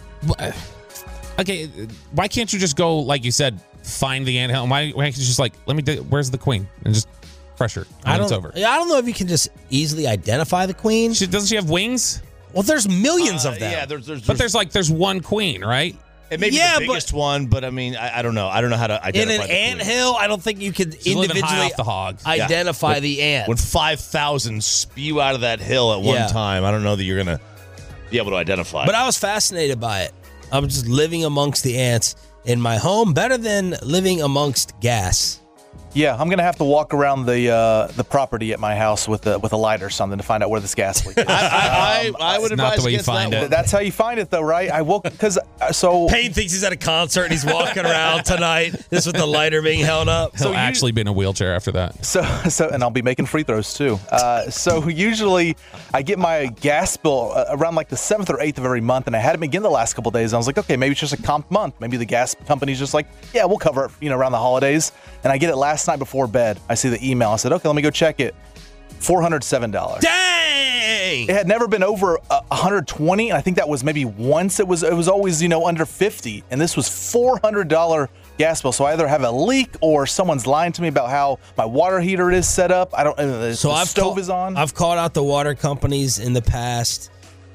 Okay, why can't you just go, like you said, find the ant hill? Why, why can't you just like, let me, do, where's the queen? And just pressure. I don't, it's over. I don't know if you can just easily identify the queen. She, doesn't she have wings? Well, there's millions uh, of them. Yeah, there's, there's, but there's like, there's one queen, right? It may be yeah, the biggest but, one, but I mean, I, I don't know. I don't know how to identify in an the ant queen. hill. I don't think you could She's living individually high off the hog. identify yeah. the ant. When five thousand spew out of that hill at one yeah. time, I don't know that you're going to be able to identify. But I was fascinated by it. I was just living amongst the ants in my home, better than living amongst gas. Yeah, I'm gonna have to walk around the uh, the property at my house with a with a light or something to find out where this gas leak is. I, I, um, I, I would not advise the way you against find that it. one. That's how you find it, though, right? I woke because so Payne thinks he's at a concert and he's walking around tonight. This with the lighter being held up. He'll So you- actually be in a wheelchair after that. So, so, and I'll be making free throws too. Uh, so usually, I get my gas bill uh, around like the seventh or eighth of every month, and I hadn't been getting the last couple of days. I was like, okay, maybe it's just a comp month. Maybe the gas company's just like, yeah, we'll cover it, you know, around the holidays. And I get it last night before bed. I see the email. I said, okay, let me go check it. four hundred seven dollars. Dang! It had never been over uh, one hundred twenty, and I think that was maybe once. It was it was always, you know, under fifty, and this was four hundred dollars gas bill. So I either have a leak or someone's lying to me about how my water heater is set up. I don't. Uh, the, So the I've stove ca- is on. I've called out the water companies in the past.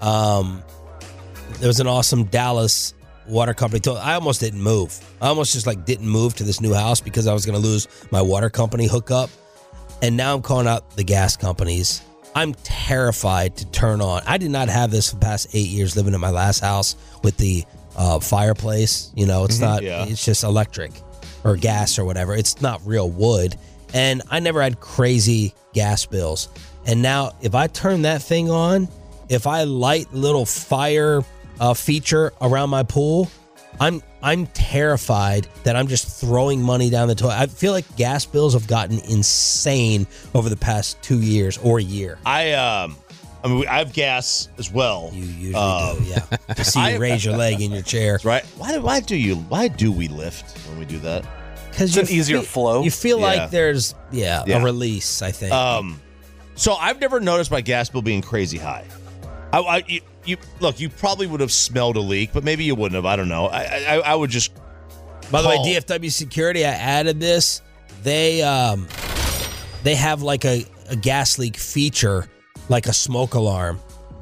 Um, there was an awesome Dallas water company. Told, I almost didn't move. I almost just like didn't move to this new house because I was going to lose my water company hookup. And now I'm calling out the gas companies. I'm terrified to turn on. I did not have this for the past eight years living in my last house with the uh, fireplace. You know, it's Mm-hmm, not, yeah. it's just electric or gas or whatever. It's not real wood. And I never had crazy gas bills. And now if I turn that thing on, if I light little fire uh, feature around my pool, I'm I'm terrified that I'm just throwing money down the toilet. I feel like gas bills have gotten insane over the past two years or a year. I um, I mean, I have gas as well. You usually Um, do, yeah. I see I- you raise your leg in your chair. Right? Why? Why do you? Why do we lift when we do that? Because It's an easier flow. You feel Yeah. like there's yeah, Yeah. a release, I think. Um, so I've never noticed my gas bill being crazy high. I, I you, you look, you probably would have smelled a leak, but maybe you wouldn't have. I don't know. I I, I would just. By the way, call. D F W Security, I added this. They um, they have like a, a gas leak feature, like a smoke alarm.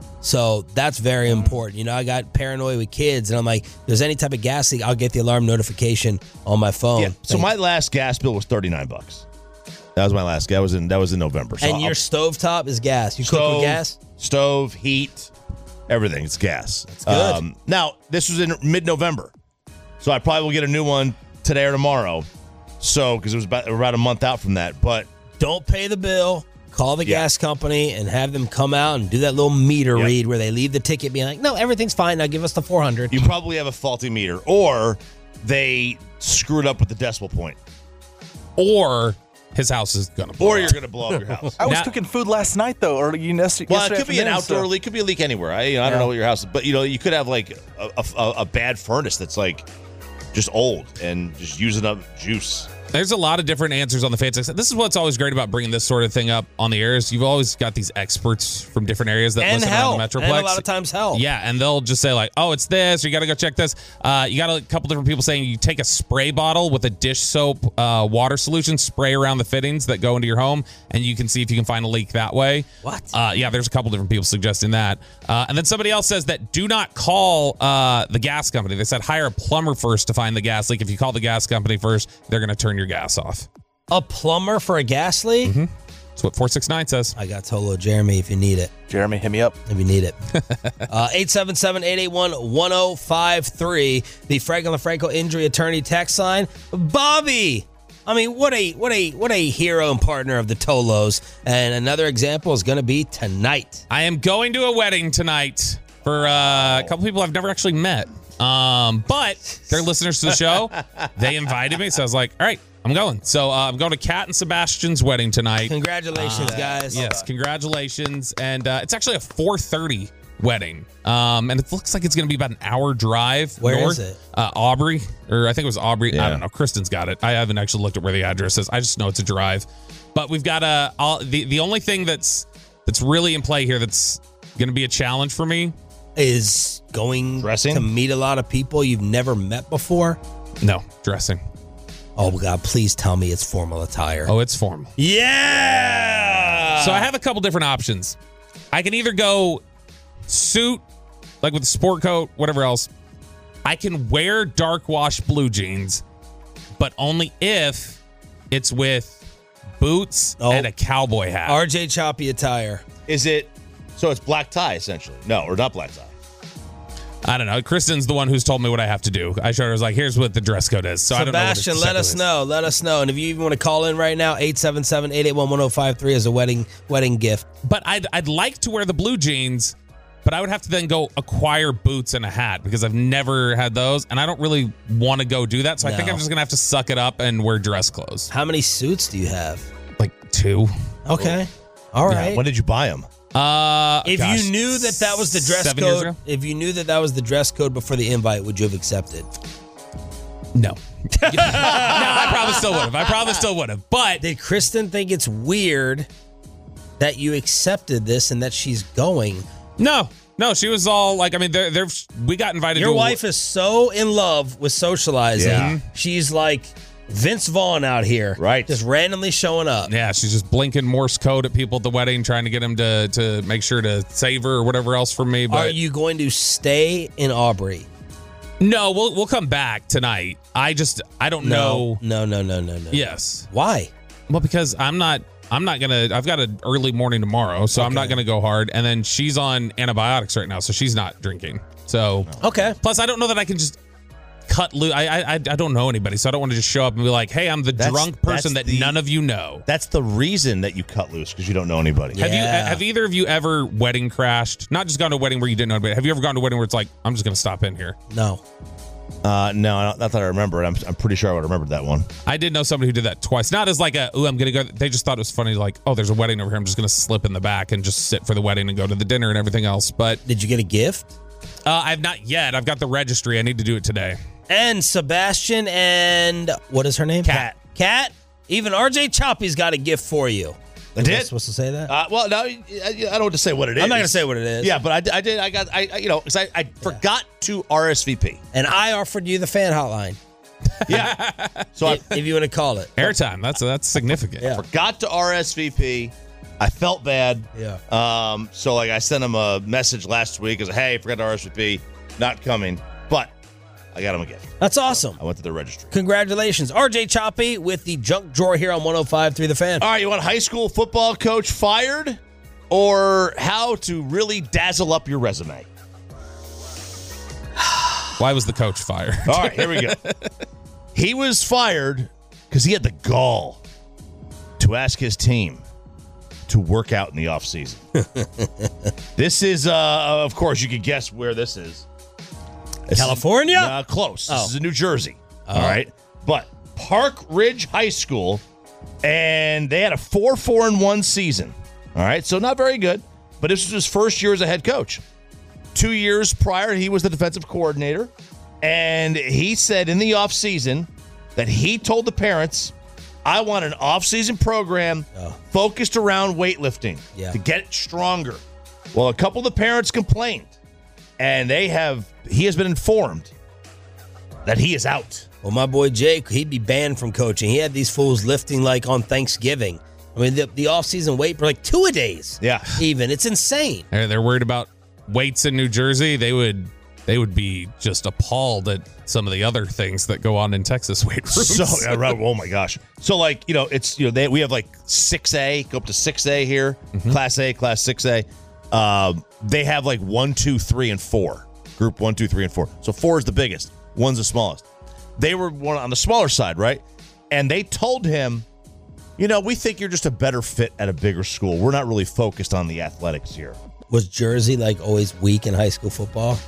So that's very important. You know, I got paranoid with kids, and I'm like, if there's any type of gas leak, I'll get the alarm notification on my phone. Yeah. So Thank- my last gas bill was thirty-nine bucks. That was my last. That was in that was in November. So and I'll- your stovetop is gas. You cook stove, with gas? stove, heat, everything. It's gas. That's good. Now this was in mid-November, so I probably will get a new one today or tomorrow. So because it was about, about a month out from that, but Don't pay the bill. Call the Yeah. gas company and have them come out and do that little meter Yep. read where they leave the ticket being like, no, everything's fine. Now give us the four hundred. you probably have a faulty meter, or they screwed up with the decimal point, Or his house is gonna blow or up. you're going to blow up your house. I was Now- cooking food last night though, or you know, yesterday Well, it could be an afternoon, outdoor so- leak, could be a leak anywhere. I, you know, I don't Yeah. know what your house is, but you know, you could have like a, a, a bad furnace that's like just old and just using up juice. There's a lot of different answers on the fan section. This is what's always great about bringing this sort of thing up on the air is you've always got these experts from different areas that And listen help. around the Metroplex. And a lot of times help. Yeah, and they'll just say like, oh, it's this, or you got to go check this. Uh, you got a couple different people saying you take a spray bottle with a dish soap uh, water solution, spray around the fittings that go into your home, and you can see if you can find a leak that way. What? Uh, yeah, there's a couple different people suggesting that. Uh, and then somebody else says that do not call uh, the gas company. They said hire a plumber first to find the gas leak. If you call the gas company first, they're going to turn your gas off. A plumber for a gas leak? Mm-hmm. That's what four six nine says. I got Tolo Jeremy if you need it. Jeremy, hit me up. If you need it. uh, eight seven seven, eight eight one, one oh five three. The Franklin LaFranco Injury Attorney text line. Bobby, I mean, what a what a what a hero and partner of the Tolos. And another example is going to be tonight. I am going to a wedding tonight for uh, a couple people I've never actually met. Um, but they're listeners to the show. They invited me, so I was like, all right, I'm going. So uh, I'm going to Kat and Sebastian's wedding tonight. Congratulations, uh, guys. Yes, congratulations. And uh, it's actually a four thirty wedding. Um, and it looks like it's going to be about an hour drive. Where north. is it? Uh, Aubrey, or I think it was Aubrey. Yeah. I don't know. Kristen's got it. I haven't actually looked at where the address is. I just know it's a drive. But we've got a, all, the, the only thing that's that's really in play here that's going to be a challenge for me is going Dressing? to meet a lot of people you've never met before. No, dressing. Oh, God, please tell me it's formal attire. Oh, it's formal. Yeah! So I have a couple different options. I can either go suit, like with a sport coat, whatever else. I can wear dark wash blue jeans, but only if it's with boots Oh. and a cowboy hat. R J Choppy attire. Is it, so it's black tie, essentially? No, or not black tie. I don't know. Kristen's the one who's told me what I have to do. I showed her, I was like, here's what the dress code is. So I don't know what Sebastian, it's let us exactly is. know. Let us know. And if you even want to call in right now, eight seven seven, eight eight one, one oh five three is a wedding wedding gift. But I'd, I'd like to wear the blue jeans, but I would have to then go acquire boots and a hat because I've never had those, and I don't really want to go do that. So I think No. I'm just going to have to suck it up and wear dress clothes. How many suits do you have? Like two. Okay. All right. When did you buy them? Uh, If gosh, you knew that that was the dress seven years code, ago? if you knew that that was the dress code before the invite, would you have accepted? No. no, I probably still would have. I probably still would have. But Did Kristen think it's weird that you accepted this and that she's going? no, no, she was all like, I mean, they're, they're we got invited Your to a- wife is so in love with socializing. Yeah. She's like Vince Vaughn out here. Right. Just randomly showing up. Yeah, she's just blinking Morse code at people at the wedding, trying to get them to, to make sure to save her or whatever else from me. But Are you going to stay in Aubrey? no, we'll we'll come back tonight. I just I don't know. No, no, no, no, no. Yes. Why? Well, because I'm not I'm not gonna I've got an early morning tomorrow, so I'm not Okay. gonna go hard. And then she's on antibiotics right now, so she's not drinking. So Okay. plus I don't know that I can just cut loose. I I I I don't know anybody, so I don't want to just show up and be like, hey, I'm the That's- drunk person that that's the- none of you know. That's the reason that you cut loose, because you don't know anybody. Have you Yeah. have either of you ever wedding crashed? Not just gone to a wedding where you didn't know anybody. Have you ever gone to a wedding where it's like, I'm just gonna stop in here? No. Uh, no, I don't- not that I remember it. I'm, I'm pretty sure I would have remembered that one. I did know somebody who did that twice. Not as like a, ooh, I'm going to go. They just thought it was funny, like, oh, there's a wedding over here. I'm just going to slip in the back and just sit for the wedding and go to the dinner and everything else. But Did you get a gift? uh, I've not yet. I've got the registry. I need to do it today. And Sebastian and what is her name? Kat. Kat. Even R J Choppy's got a gift for you. I Was did? I supposed to say that? Uh, well, no, I, I don't want to say what it is. I'm not going to say what it is. Yeah, but I, I did. I got. I I- you know, because I, I forgot to R S V P. And I offered you the fan hotline, Yeah. So I if, if you want to call it. Airtime. That's that's significant. Yeah. forgot to R S V P. I felt bad. Yeah. Um. So like, I sent him a message last week. I was, hey, forgot to R S V P. Not coming. But I got him a gift. That's awesome. I went to the registry. Congratulations. R J Choppy with the junk drawer here on one oh five point three The Fan. All right, you want high school football coach fired, or how to really dazzle up your resume? Why was the coach fired? All right, here we go. He was fired because he had the gall to ask his team to work out in the offseason. This is, uh, of course, you could guess where this is. This is- California? uh, close. This Oh. is in New Jersey. All right. But Park Ridge High School, and they had a four four and one season. All right. So not very good, but this was his first year as a head coach. Two years prior, he was the defensive coordinator. And he said in the offseason that he told the parents, I want an offseason program Oh. focused around weightlifting Yeah. to get it stronger. Well, a couple of the parents complained, and they have he has been informed that he is out. Well, my boy Jake, he'd be banned from coaching. He had these fools lifting like on Thanksgiving. I mean, the, the off-season weight for like two-a-days. Yeah. Even. It's insane. They're, they're worried about weights in New Jersey. They would they would be just appalled at some of the other things that go on in Texas weight rooms. So, yeah, right. Oh my gosh. So, like, you know, it's, you know, they, we have like six A, go up to six A here, Mm-hmm. class A, class six A. Um, they have like one, two, three, and four. Group one, two, three, and four. So four is the biggest. One's the smallest. They were one on the smaller side, right? and they told him, you know, we think you're just a better fit at a bigger school. We're not really focused on the athletics here. Was Jersey like always weak in high school football?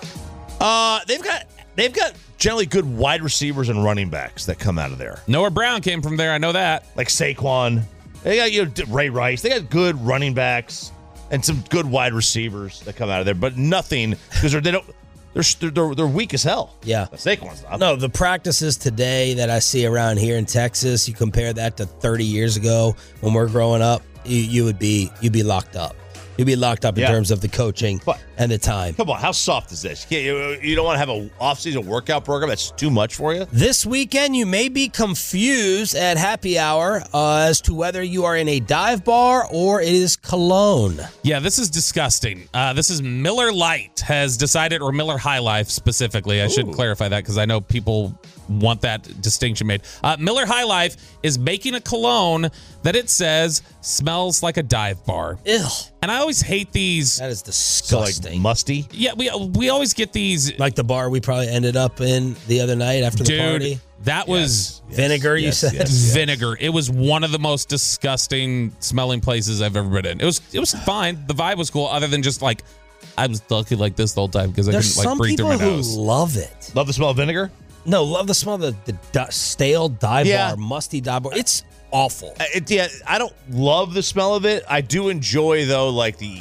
Uh, they've got they've got generally good wide receivers and running backs that come out of there. Noah Brown came from there. I know that. Like Saquon. They got, you know, Ray Rice. They got good running backs and some good wide receivers that come out of there, but nothing because they don't. They're, they're they're weak as hell. Yeah. Saquon's not. No, the practices today that I see around here in Texas, you compare that to thirty years ago when we're growing up, you, you would be you'd be locked up. You'd be locked up in Yeah. terms of the coaching But- and the time. Come on, how soft is this? You, can't, you, you don't want to have an off-season workout program that's too much for you? This weekend, you may be confused at happy hour uh, as to whether you are in a dive bar or it is Cologne. Yeah, this is disgusting. Uh, this is Miller Lite has decided, or Miller High Life specifically. I should clarify that because I know people want that distinction made. Uh, Miller High Life is making a cologne that it says smells like a dive bar. Ew. And I always hate these. That is So like disgusting. musty? Yeah, we we always get these. Like the bar we probably ended up in the other night after the Dude, party. that was Vinegar, you yes, said? yes, yes. vinegar. It was one of the most disgusting smelling places I've ever been in. It was it was fine. The vibe was cool, other than just like I was talking like this the whole time because I There's couldn't like some breathe through people my who nose. love it. Love the smell of vinegar? No, love the smell of the, the di- stale dive Yeah. bar, musty dive bar. It's awful. Uh, It, yeah, I don't love the smell of it. I do enjoy, though, like the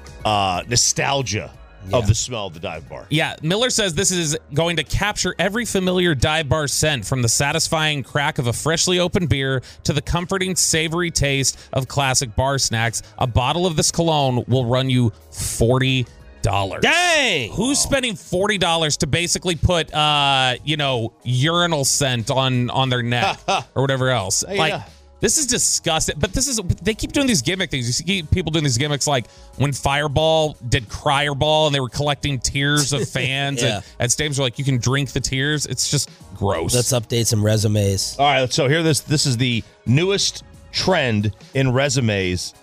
uh, nostalgia Yeah. of the smell of the dive bar. Yeah, Miller says this is going to capture every familiar dive bar scent, from the satisfying crack of a freshly opened beer to the comforting, savory taste of classic bar snacks. A bottle of this cologne will run you forty dollars. Dang! Who's spending forty dollars to basically put, uh, you know, urinal scent on on their neck or whatever else? Hey, Like, yeah. this is disgusting. But this is they keep doing these gimmick things. You see people doing these gimmicks like when Fireball did Crier Ball and they were collecting tears of fans Yeah. and, and stadiums are like, you can drink the tears. It's just gross. Let's update some resumes. All right, so here this this is the newest trend in resumes,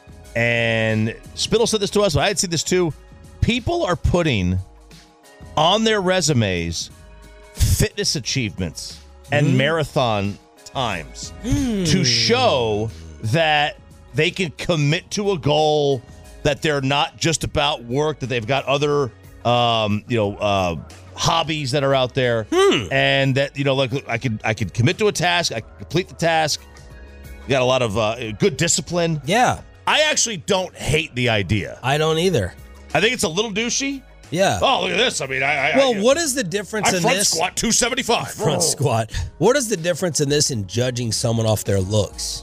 and Spittle said this to us. I had seen this too. People are putting on their resumes fitness achievements and marathon times to show that they can commit to a goal, that they're not just about work, that they've got other um, you know uh, hobbies that are out there, and that you know like I could I could commit to a task, I could complete the task. You got a lot of uh, good discipline. Yeah, I actually don't hate the idea. I don't either. I think it's a little douchey. Yeah. Oh, look at this. I mean, I, I Well, I, what is the difference I in front this? squat two seventy-five. Front squat. What is the difference in this in judging someone off their looks?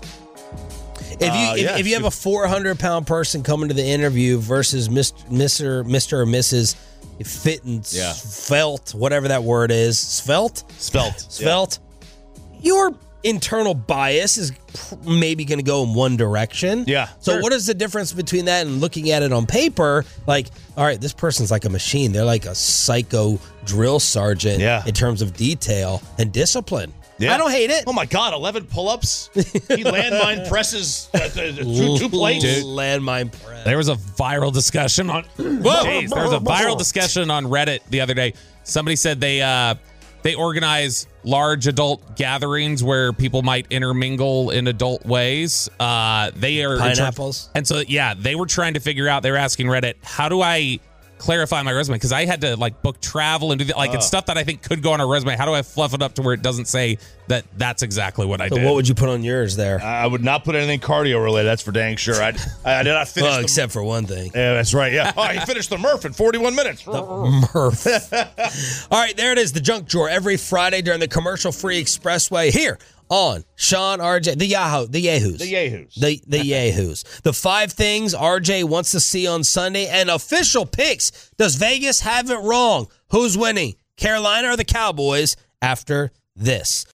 If you Uh, if, yeah, if you have a four hundred pound person coming to the interview versus Mister Mister or Missus Fit and Yeah. Svelte, whatever that word is, Svelte, Svelte. Svelte, your internal bias is pr- maybe going to go in one direction. Yeah, So sure. what is the difference between that and looking at it on paper? Like, all right, this person's like a machine. They're like a psycho drill sergeant Yeah. in terms of detail and discipline. Yeah. I don't hate it. Oh my God, eleven pull-ups. He landmine presses uh, uh, two, two plates. Dude, landmine press. There was a viral discussion on Jeez, there was a viral discussion on Reddit the other day. Somebody said they uh, they organize large adult gatherings where people might intermingle in adult ways. Uh, they are Pineapples? and so yeah, they were trying to figure out. They were asking Reddit, how do I clarify my resume? Because I had to like book travel and do that. Like it's stuff that I think could go on a resume. How do I fluff it up to where it doesn't say that that's exactly what I So did? what would you put on yours there? I would not put anything cardio related. That's for dang sure. I, I did not finish. Well, the, except for one thing. yeah, that's right. Yeah. Oh, he finished the Murph in forty-one minutes. Murph. All right, there it is, the junk drawer every Friday during the commercial-free expressway here on Sean, R J, the Yahoo, the Yahoos. The Yahoos. The, the Yahoos. The five things R J wants to see on Sunday, and official picks. Does Vegas have it wrong? Who's winning, Carolina or the Cowboys, after this?